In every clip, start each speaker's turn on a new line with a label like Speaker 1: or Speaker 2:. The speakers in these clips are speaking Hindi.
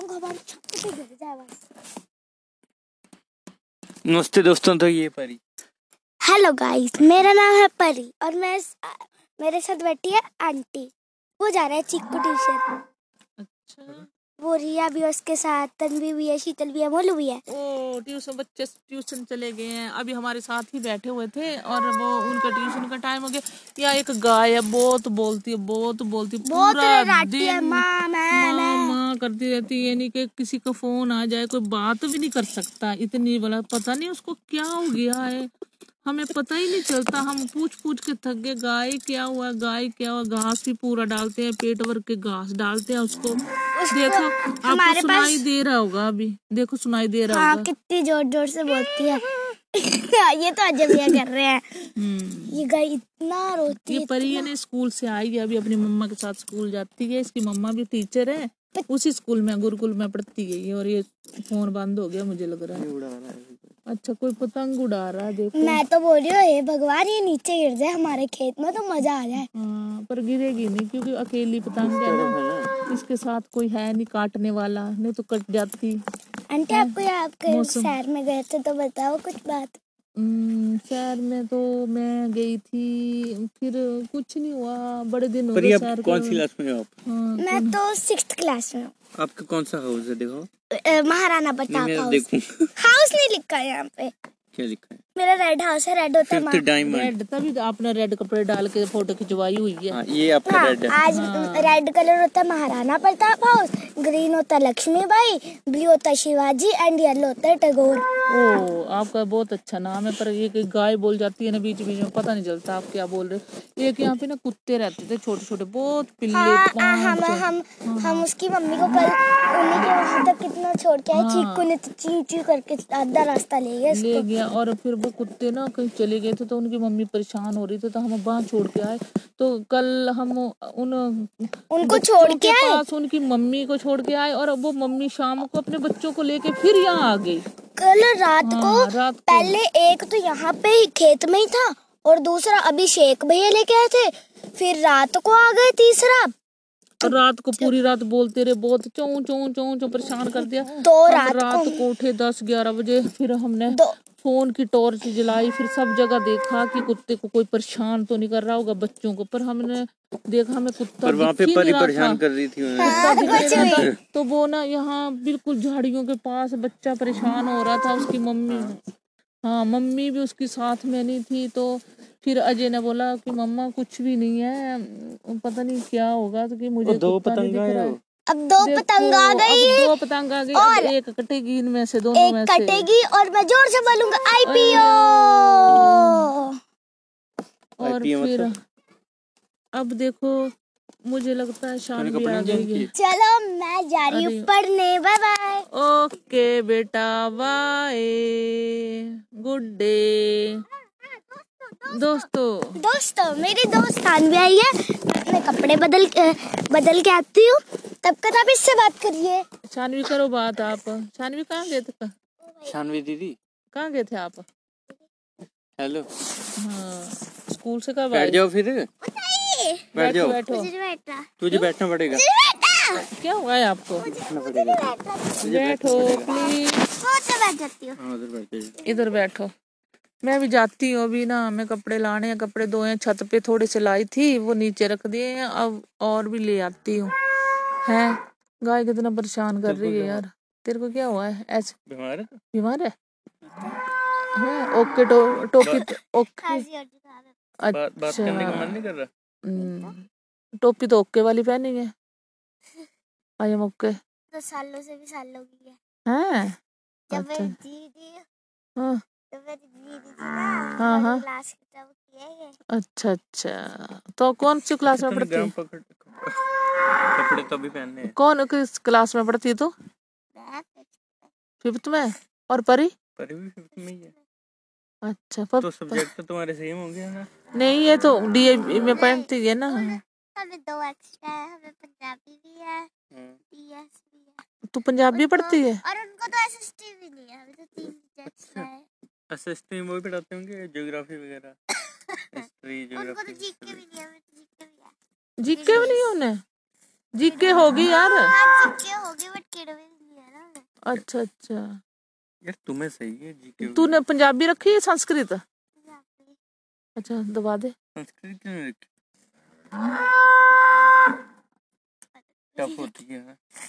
Speaker 1: पतंग हमारी छत पे गिर जाए बस।
Speaker 2: नमस्ते दोस्तों, तो ये परी।
Speaker 1: हेलो गाइस, मेरा नाम है परी और मेरे साथ बैठी है आंटी। वो जा रहा है चीकू ट्यूशन।
Speaker 3: अच्छा,
Speaker 1: वो रिया भी है उसके साथ, तन्वी भी है, शीतल भी है, मोलू भी है।
Speaker 3: ओ ट्यूशन बच्चे ट्यूशन चले गए हैं। अभी हमारे साथ ही बैठे हुए थे और वो उनका ट्यूशन का टाइम हो गया। या एक गाय है, बहुत बोलती है, बहुत पूरा दिन माँ करती रहती है। यानी कि किसी का फोन आ जाए, कोई बात भी नहीं कर सकता। इतनी बड़ा पता नहीं उसको क्या हो गया है, हमें पता ही नहीं चलता। हम पूछ पूछ के थक गए, गाय क्या हुआ, गाय क्या हुआ। घास भी पूरा डालते हैं, पेट भर के घास डालते हैं उसको। देखो आपको सुनाई दे रहा होगा, अभी देखो सुनाई दे रहा होगा।
Speaker 1: कितनी जोर जोर से बोलती है। ये तो अजबिया कर रहे हैं। ये गाय इतना रोती है।
Speaker 3: ये परी है ना, स्कूल से आई है अभी, अपनी मम्मा के साथ स्कूल जाती है। इसकी मम्मा भी टीचर है, उसी स्कूल में, गुरुकुल में पढ़ती है। और ये फोन बंद हो गया मुझे लग रहा है। अच्छा, कोई पतंग उड़ा रहा है, देखो।
Speaker 1: मैं तो बोल रही हूँ, हे भगवान ये नीचे गिर जाए हमारे खेत में तो मजा आ जाए।
Speaker 3: पर गिरेगी नहीं, क्योंकि अकेली पतंग है ना, इसके साथ कोई है नहीं काटने वाला, नहीं तो कट जाती।
Speaker 1: आंटी, आपको आपके शहर में गए थे तो बताओ कुछ बात।
Speaker 3: शहर में तो मैं गई थी, फिर कुछ नहीं हुआ, बड़े दिन हो गए शहर।
Speaker 2: कौन सी क्लास में हो आप?
Speaker 1: मैं तो 6th क्लास में हूँ।
Speaker 2: आपका कौन सा हाउस है? देखो,
Speaker 1: महाराणा प्रताप हाउस।
Speaker 2: देखूं।
Speaker 1: हाउस नहीं लिखा है यहाँ पे।
Speaker 2: क्या लिखा है?
Speaker 1: मेरा रेड हाउस है, रेड होता है
Speaker 3: रेड, तभी आपने रेड कपड़े डाल के फोटो खिंचवाई हुई है।
Speaker 2: ये आपका रेड है।
Speaker 1: आज रेड कलर होता है महाराणा प्रताप हाउस, ग्रीन होता है लक्ष्मीबाई, ब्लू होता है शिवाजी एंड येलो होता है टैगोर।
Speaker 3: ओ, आपका बहुत अच्छा नाम है। पर एक गाय बोल जाती है ना बीच बीच में, पता नहीं चलता आप क्या बोल रहे। एक यहाँ पे ना कुत्ते रहते थे छोटे छोटे, बहुत पिल्ले।
Speaker 1: हम उसकी मम्मी को कल उन्हीं के वहाँ तक कितना छोड़ के आए। चीकू ने तो ची ची करके आधा रास्ता ले
Speaker 3: गया। और फिर वो कुत्ते ना कहीं चले गए थे, तो उनकी मम्मी परेशान हो रही थी, तो हम वहाँ छोड़ के आए। तो कल हम उनको छोड़ के पास उनकी मम्मी को छोड़ के आए, और वो मम्मी शाम को अपने बच्चों को लेके फिर यहाँ आ गई।
Speaker 1: कल रात को पहले एक तो यहाँ पे ही खेत में ही था, और दूसरा अभिषेक भैया लेके आए थे। फिर रात को आ गए तीसरा।
Speaker 3: रात को पूरी रात बोलते रहे, बहुत चों चों चों चों परेशान कर दिया। रात को उठे 10-11 बजे, फिर हमने फोन की टॉर्च जलाई, फिर सब जगह देखा कि कुत्ते को कोई परेशान तो नहीं कर रहा होगा बच्चों को। पर हमने देखा, हमें कुत्ता
Speaker 2: पर वहाँ पे परी परेशान कर रही थी।
Speaker 3: कुत्ता दिख नहीं रहा था। तो वो ना यहाँ बिल्कुल झाड़ियों के पास बच्चा परेशान हो रहा था, उसकी मम्मी, मम्मी भी उसकी साथ में नहीं थी। तो फिर अजय ने बोला कि मम्मा कुछ भी नहीं है, पता नहीं क्या होगा, तो कि मुझे कुत्ता नहीं दिख रहा है।
Speaker 1: अब दो पतंग आ गई।
Speaker 3: दो पतंग आ गई, और एक कटेगी इनमें से, दोनों में से
Speaker 1: कटेगी, और मैं जोर से बोलूंगा IPO। और
Speaker 3: फिर अब देखो, मुझे लगता है शानवी आ गई है।
Speaker 1: चलो मैं जा रही हूँ पढ़ने, बाय बाय।
Speaker 3: ओके बेटा, बाय, गुड डे। दोस्तों
Speaker 1: मेरी दोस्त शानवी आई है, मैं अपने कपड़े बदल के आती हूँ, तब तक आप इससे बात करिए।
Speaker 3: शानवी करो बात आप। शानवी कहाँ गए थे?
Speaker 2: शानवी दीदी
Speaker 3: कहाँ गए थे आप?
Speaker 2: हेलो।
Speaker 3: स्कूल से कब आए?
Speaker 2: बैठ जाओ, फिर बैठ जाओ।
Speaker 3: बैठो।
Speaker 2: तुझे बैठना पड़ेगा।
Speaker 3: क्या हुआ है आपको? बैठो प्लीज।
Speaker 1: बैठ जाती हूँ।
Speaker 3: इधर बैठो। मैं भी जाती हूँ अभी ना, मैं कपड़े लाने हैं, कपड़े धोए, छत पे थोड़े से लाई थी, वो नीचे रख दिए हैं, अब और भी ले आती हूँ। है गाय कितना परेशान कर रही है यार। तेरे को क्या हुआ है? ऐसे बीमार है? ओके, टोपी ओके।
Speaker 2: बात करने का मन नहीं कर रहा।
Speaker 3: टोपी तो ओके वाली पहनी है। I am okay.
Speaker 1: तो सालों से भी साल हो गई है।
Speaker 3: हैं?
Speaker 1: जब
Speaker 3: अच्छा।
Speaker 1: दीदी
Speaker 3: हाँ
Speaker 1: हाँ क्लास
Speaker 3: अच्छा, तो कौन सी क्लास में पढ़ती है?
Speaker 2: कपड़े तो भी पहनने हैं।
Speaker 3: कौन किस क्लास में पढ़ती है तू? 5th में। और परी
Speaker 2: भी 5th में ही है।
Speaker 3: अच्छा,
Speaker 2: तो सब्जेक्ट तो तुम्हारे सेम हो गया ना?
Speaker 3: नहीं, ये तो DAV में पढ़ती है ना।
Speaker 1: हमें 2 एक्स्ट्रा है, हमें पंजाबी भी है, DS भी है।
Speaker 3: तू पंजाबी पढ़ती है?
Speaker 1: और उनको तो SST भी नहीं है, हमें तो 3 सब्जेक्ट है।
Speaker 2: SST में वो भी पढ़ाते होंगे, ज्योग्राफी वगैरह, हिस्ट्री, ज्योग्राफी।
Speaker 1: उनको तो जीके भी नहीं है, हमें तो जीके भी है।
Speaker 3: जीके भी नहीं होने? जीके होगी यार।
Speaker 1: जीके होगी, बट
Speaker 3: अच्छा अच्छा।
Speaker 2: यार तुम्हें सही है जीके।
Speaker 3: तूने पंजाबी रखी है संस्कृत? अच्छा दबा दे।
Speaker 2: संस्कृत क्यों नहीं रखी? टफ होती है।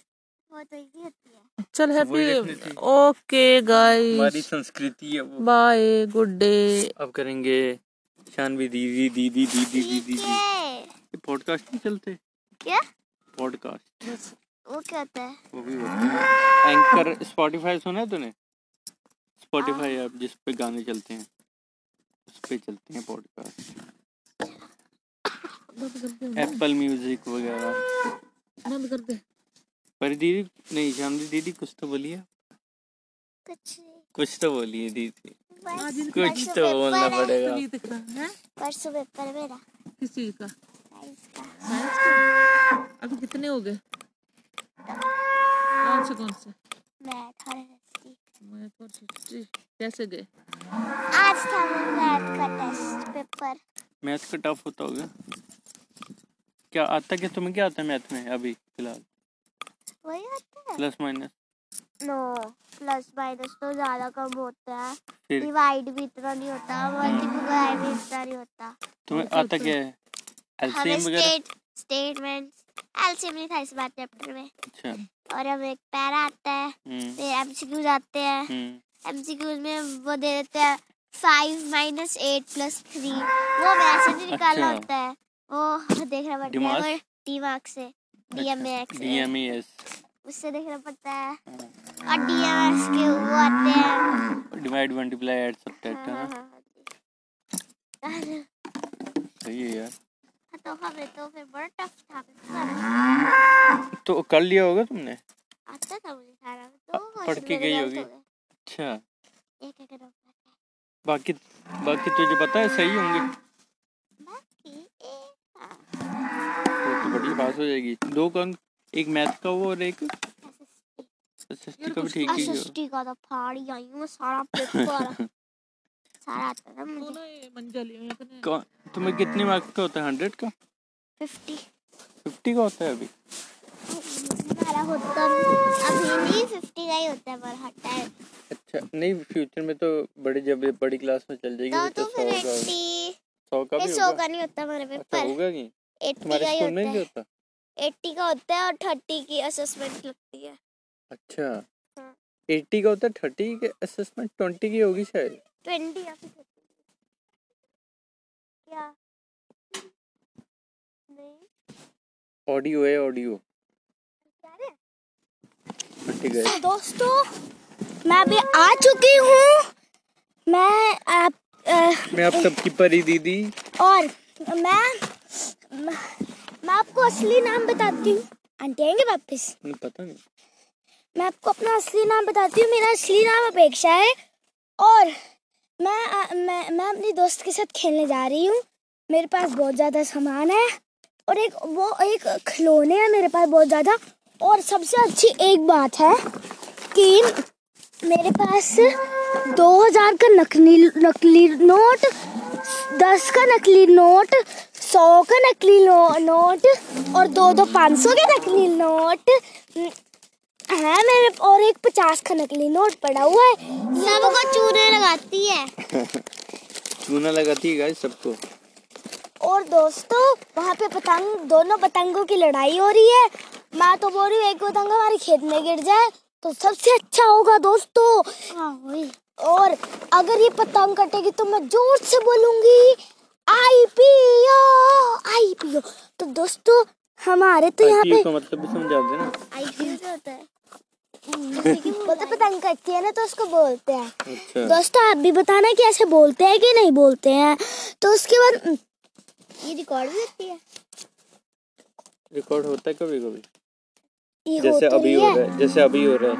Speaker 3: चल
Speaker 2: तो वही
Speaker 3: हैप्पी
Speaker 2: रखनी थी।
Speaker 3: ओके
Speaker 2: हमारी
Speaker 3: गाइस,
Speaker 2: संस्कृति है वो।
Speaker 3: Bye good day.
Speaker 2: अब करेंगे शानवी दीदी दीदी दीदी दीदी ये पॉडकास्ट नहीं चलते
Speaker 1: क्या?
Speaker 2: पॉडकास्ट
Speaker 1: वो क्या होता है?
Speaker 2: वो भी होते हैं। एंकर स्पॉटिफाई सुना है तूने? स्पॉटिफाई ऐप जिस पे गाने चलते हैं उस पे चलते हैं पॉडकास्ट। एप्पल म्यूजिक वगैरह।
Speaker 3: बंद कर दे।
Speaker 2: पर दीदी नहीं शानवी दीदी कुछ तो बोलिए। कुछ तो बोलिए दीदी। कुछ तो बोलना पड़ेगा।
Speaker 1: परसों पेपर मेरा।
Speaker 3: किस चीज का?
Speaker 1: साइंस
Speaker 3: का। अभी कितने हो गए? कौन से?
Speaker 1: मैथ और
Speaker 3: हिस्ट्री। कैसे गए?
Speaker 1: आज था मैथ का टेस्ट पेपर।
Speaker 2: मैथ का टफ होता होगा। क्या आता है? तुम्हें क्या आता है मैथ में अभी फिलहाल?
Speaker 1: वही आता है
Speaker 2: plus minus.
Speaker 1: No plus minus तो ज्यादा कम होता है।
Speaker 2: फिर
Speaker 1: डिवाइड भी इतना नहीं होता, मल्टीप्लाई भी इतना नहीं होता।
Speaker 2: तुम्हें आता क्या है? एलसीएम वगैरह?
Speaker 1: स्टेटमेंट्स एलसीएम नहीं था इस बार चैप्टर में।
Speaker 2: अच्छा।
Speaker 1: और अब एक पैरा आता है, फिर एमसीक्यूज आते हैं। एमसीक्यूज में वो दे देते हैं 5 - 8 + 3। वो वैसे नहीं निकालना होता है, वो देखना पड़ता है। वो डी-मार्क से डीएमएस उससे देखना पड़ता है। और डीएमएस के वो आते हैं
Speaker 2: डिवाइड मल्टीप्लाई ऐड सब्ट्रैक्ट है ना। सही है यार।
Speaker 1: तो हमें तो फिर बड़ा टफ था।
Speaker 2: तो कर लिया होगा तुमने?
Speaker 1: आता था मुझे सारा, तो
Speaker 2: पढ़ के गई होगी। अच्छा।
Speaker 1: एक
Speaker 2: बाकी तुझे पता है सही होंगे? तो बड़ी पास हो जाएगी। 2 अंक, एक मैथ का वो और एक एसएसटी का भी ठीक ही है।
Speaker 1: एसएसटी का तो फाड़ी आई हूं सारा पेपर सारा आता था मुझे।
Speaker 2: तुम्हें कितने मार्क्स का होता है? 100 का? 50 का होता है अभी।
Speaker 1: हमारा होता अभी नहीं 50 का ही होता है, पर हटा है।
Speaker 2: अच्छा नहीं फ्यूचर में तो जब बड़ी क्लास में चल जाएगी तो 100 का भी
Speaker 1: 100 का नहीं होता हमारे पेपर।
Speaker 2: अच्छा होगा कि
Speaker 1: 80 का ही
Speaker 2: स्कूल में नहीं होता?
Speaker 1: 80 का होता है और 30 की असेसमेंट लगती है।
Speaker 2: अच्छा 80 का होता है, 30 के असेसमेंट 20 की होगी शायद।
Speaker 1: 20 या फिर 30 क्या? नहीं
Speaker 2: ऑडियो है ऑडियो। ठीक है
Speaker 1: दोस्तों मैं अभी आ चुकी हूँ। मैं
Speaker 2: आप सबकी परी दीदी।
Speaker 1: और मैं आपको असली नाम बताती हूँ। आंटी आएंगे वापस?
Speaker 2: पता नहीं।
Speaker 1: मैं आपको अपना असली नाम बताती हूँ। मेरा असली नाम अपेक्षा है और मैं अपनी दोस्त के साथ खेलने जा रही हूँ। मेरे पास बहुत ज़्यादा सामान है और एक खिलौने हैं मेरे पास बहुत ज़्यादा। और सबसे अच्छी एक बात है कि मेरे पास 2000 का नकली नोट, 10 का नकली नोट, 100 का नकली नोट और 2 500 के नकली नोट है मेरे, और एक 50 का नकली नोट पड़ा हुआ है। सबको चूने लगाती है
Speaker 2: चूना लगाती है गाइस सबको।
Speaker 1: और दोस्तों वहाँ पे दोनों पतंगों की लड़ाई हो रही है। मैं तो बोल रही हूँ एक पतंग हमारे खेत में गिर जाए तो सबसे अच्छा होगा दोस्तों। और अगर ये पतंग कटेगी तो मैं जोर से बोलूंगी आईपीओ। तो दोस्तों हमारे तो यहाँ पे
Speaker 2: मतलब भी समझा देना।
Speaker 1: आईपीओ होता है बोलते पतंग कटती है ना तो उसको बोलते हैं।
Speaker 2: अच्छा।
Speaker 1: दोस्तों आप भी बताना कि ऐसे बोलते हैं कि नहीं बोलते हैं। तो उसके बाद ये रिकॉर्ड भी होती है।
Speaker 2: रिकॉर्ड होता है कभी कभी
Speaker 1: जैसे अभी हो रहा
Speaker 2: है। जैसे अभी हो रहा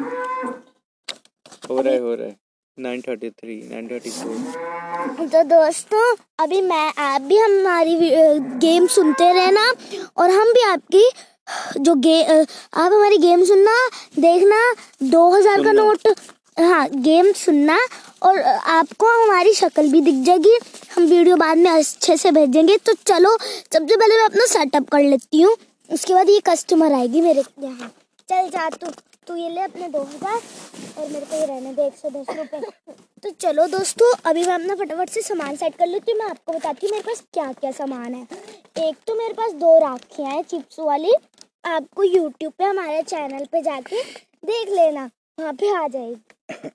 Speaker 2: है 9:33 9:34।
Speaker 1: तो दोस्तों अभी आप भी हमारी गेम सुनते रहना और हम भी आपकी आप हमारी गेम सुनना देखना। 2000 का नोट गेम सुनना और आपको हमारी शक्ल भी दिख जाएगी। हम वीडियो बाद में अच्छे से भेजेंगे। तो चलो सबसे पहले मैं अपना सेटअप कर लेती हूँ, उसके बाद ये कस्टमर आएगी मेरे यहाँ। चल जा तू ये ले अपने 2000 और मेरे को ये रहने दे 110 रुपए। तो चलो दोस्तों, अभी मैं अपना फटाफट से सामान सेट कर लेती हूँ। मैं आपको बताती हूँ मेरे पास क्या क्या सामान है। एक तो मेरे पास 2 राखियाँ हैं चिप्स वाली, आपको यूट्यूब पे हमारे चैनल पे जाके देख लेना, वहाँ पे आ जाएगी।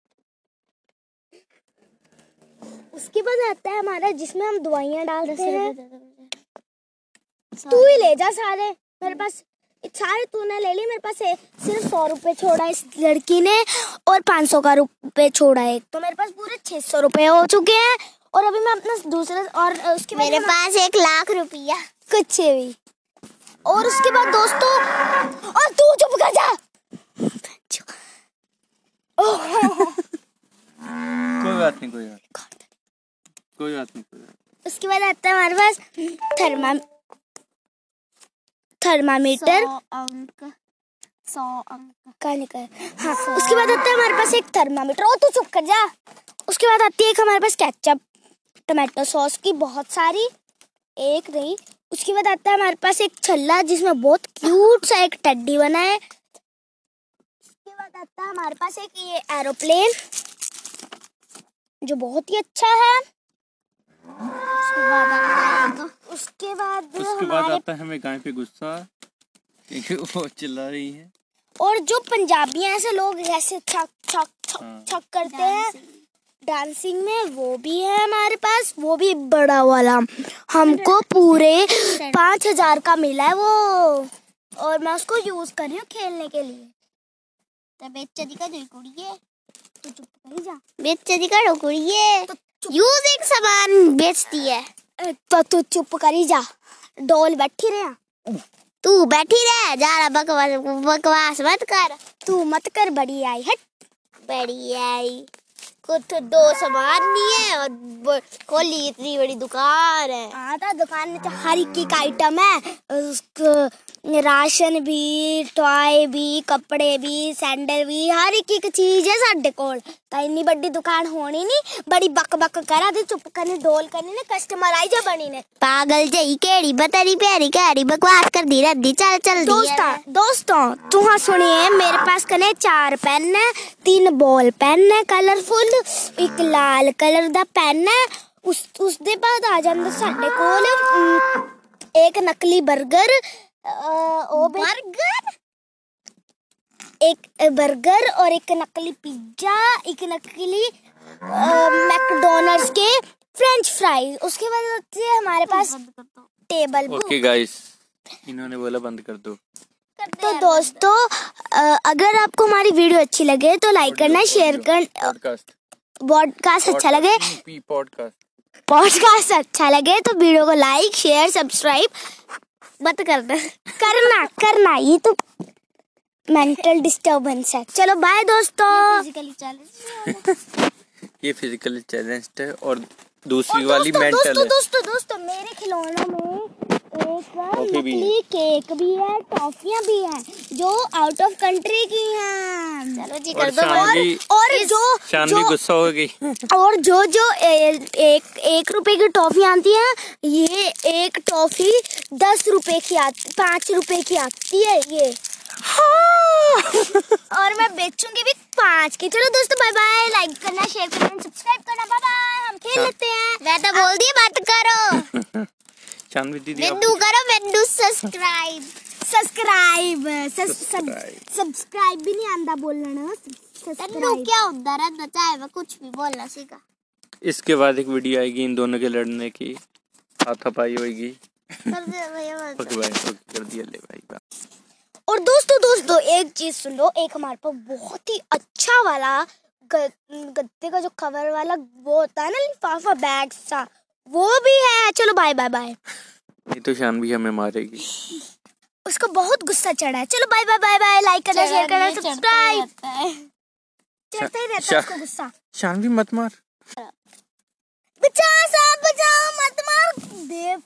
Speaker 1: उसके बाद आता है हमारा जिसमें हम दवाइयाँ डालते हैं। तू ही ले जा सारे, मेरे पास सारे तूने ले ली, मेरे पास सिर्फ 100 रुपए छोड़ा इस लड़की ने और 500 का रुपए छोड़ा है, तो मेरे पास पूरे 600 रुपए हो चुके हैं। और अभी मैं अपना दूसरा और उसके
Speaker 4: मेरे पास 1 लाख रुपया
Speaker 1: कुछ भी। और उसके बाद दोस्तों, और तू चुप कर जा।
Speaker 2: कोई बात नहीं, कोई बात नहीं।
Speaker 1: उसके बाद आता है हमारे पास थर्मामीटर
Speaker 4: 100 अंक
Speaker 1: का निकल। हाँ, उसके बाद आता है हमारे पास एक थर्मामीटर। ओ तू चुप कर जा। उसके बाद आती है एक हमारे पास केचप टमाटो सॉस की बहुत सारी, एक नहीं। उसके बाद आता है हमारे पास एक छल्ला जिसमें बहुत क्यूट सा एक टेडी बना है। उसके बाद आता है हमारे पास एक ये एरोप्लेन जो बहुत ही अच्छा है। उसके बाद
Speaker 2: आता है हमें गाय पे गुस्सा, क्योंकि वो चिल्ला रही है।
Speaker 1: और जो पंजाबी ऐसे लोग ऐसे छक छक छक छक करते हैं डांसिंग में, वो भी है हमारे पास, वो भी बड़ा वाला। हमको पूरे 5000 का मिला है वो, और मैं उसको यूज कर रही हूँ खेलने के लिए।
Speaker 4: तो बेचदी का कुड़िए,
Speaker 1: तू चुप कर जा।
Speaker 4: बेचदी का कुड़िए यूजिंग सामान बेचती है।
Speaker 1: तो तू चुप कर ही जा, डोल बैठी रहे।
Speaker 4: तू बैठी रह, जा बकवास मत कर।
Speaker 1: तू मत कर, बड़ी आई हट।
Speaker 4: बड़ी आई कुछ तो 2 सामान नहीं है और खोली इतनी बड़ी दुकान है।
Speaker 1: हाँ तो दुकान में तो हर एक आइटम है, उसको राशन भी, टॉय भी, कपड़े भी, सैंडल भी, हर एक चीज है साडे कोल। तो इन्नी बड़ी दुकान होनी नहीं, बड़ी बक बक करा दे, चुप करने डोल करने ने कस्टमर आई जा बनी ने।
Speaker 4: पागल जई केड़ी बतरी प्यारी कैरी बकवास कर दी रद्दी चल
Speaker 1: दोस्तों तुहा सुनिए, मेरे पास कने 4 पेन है, 3 बॉल पेन है कलरफुल, एक लाल कलर दा पेन है। उसके बाद आ जांदा साडे कोल एक नकली बर्गर, एक बर्गर और एक नकली पिज्जा, एक नकली मैकडॉनल्ड्स के फ्रेंच फ्राइज। उसके बाद होती है हमारे पास टेबल बुक।
Speaker 2: ओके गाइस, इन्होंने बोला बंद कर दो।
Speaker 1: तो दोस्तों, अगर आपको हमारी वीडियो अच्छी लगे तो लाइक करना, शेयर करना। पॉडकास्ट अच्छा लगे, पॉडकास्ट अच्छा लगे तो वीडियो को लाइक शेयर सब्सक्राइब मत करना। ये तो मेंटल डिस्टर्बेंस है। चलो बाय दोस्तों।
Speaker 2: ये फिजिकली चैलेंज है और दूसरी वाली मेंटल है।
Speaker 1: दोस्तों मेरे खिलौनों में एक नकली केक भी है, टॉफियां भी हैं जो आउट ऑफ कंट्री की हैं।
Speaker 4: चलो जी कर दो।
Speaker 1: और
Speaker 2: शानवी गुस्सा हो गई।
Speaker 1: और जो एक रुपए की टॉफी आती है, ये एक टॉफी 10 रुपए की 5 रुपए की आती है ये। हाँ। और मैं बेचूंगी भी 5 की। चलो दोस्तों बाय बाय, लाइक करना, शेयर करना, सब्सक्राइब करना। बाय बाय, हम खेल लेते हैं।
Speaker 4: मैं तो बोल दी मत करो।
Speaker 2: शानवी दीदी
Speaker 4: बिंदु करो, बिंदु सब्सक्राइब
Speaker 1: भी नहीं आंदा बोलना।
Speaker 4: बिंदु क्या होता रहता, चाहे मैं कुछ भी बोलना सीखा।
Speaker 2: इसके बाद एक वीडियो आएगी इन दोनों के लड़ने की, हाथापाई होगी। ओके भाई, कर दिया ले भाई।
Speaker 1: और दोस्तों एक चीज सुन लो, एक हमारे पास बहुत ही अच्छा वाला गद्दे का जो कवर वाला वो होता है ना, लिफाफा बैग सा, वो भी है। चलो बाय बाय बाय।
Speaker 2: ये तो शानवी हमें मारेगी,
Speaker 1: उसको बहुत गुस्सा चढ़ा है। चलो bye bye bye bye, like करना, शेयर करना, सब्सक्राइब। चढ़ता ही रहता है उसको गुस्सा।
Speaker 2: शानवी मत मार।
Speaker 1: बचाओ साहब बचाओ, मत मार देव।